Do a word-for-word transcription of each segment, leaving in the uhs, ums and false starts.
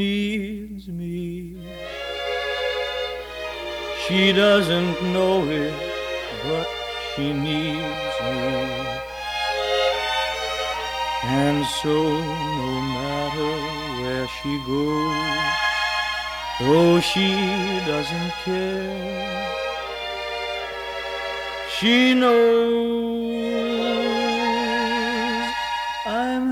needs me. She doesn't know it, but she needs me. And so no matter where she goes, though she doesn't care, she knows I'm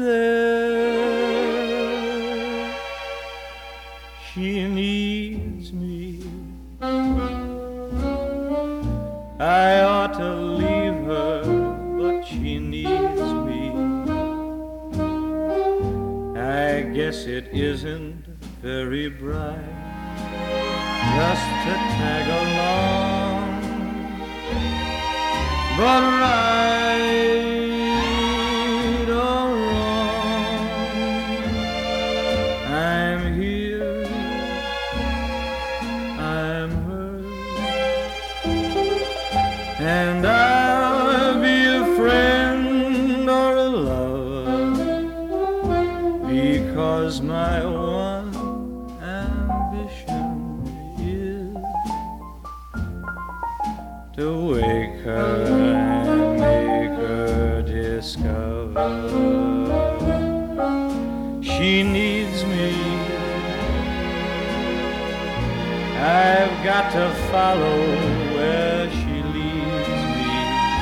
there. She needs me. I ought to leave her, but she needs me. I guess it isn't very bright just to tag along, but right or wrong, I'm here, I'm hers, and I'll be a friend or a lover, because my one ambition is to wake her and make her discover she needs me. I've got to follow where she leads me,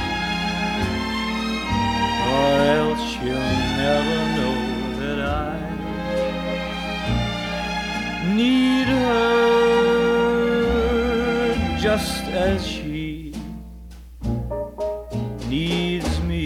or else she'll never know that I need her just as she needs me.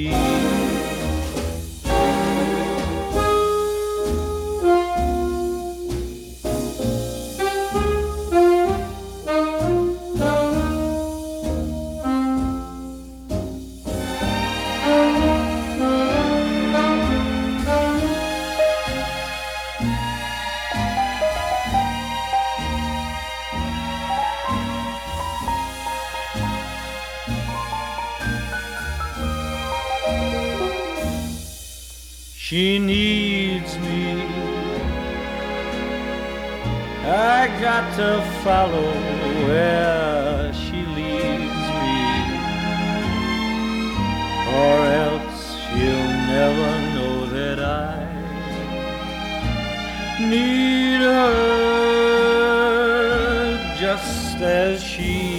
She needs me. I got to follow where she leads me, or else she'll never know that I need her just as she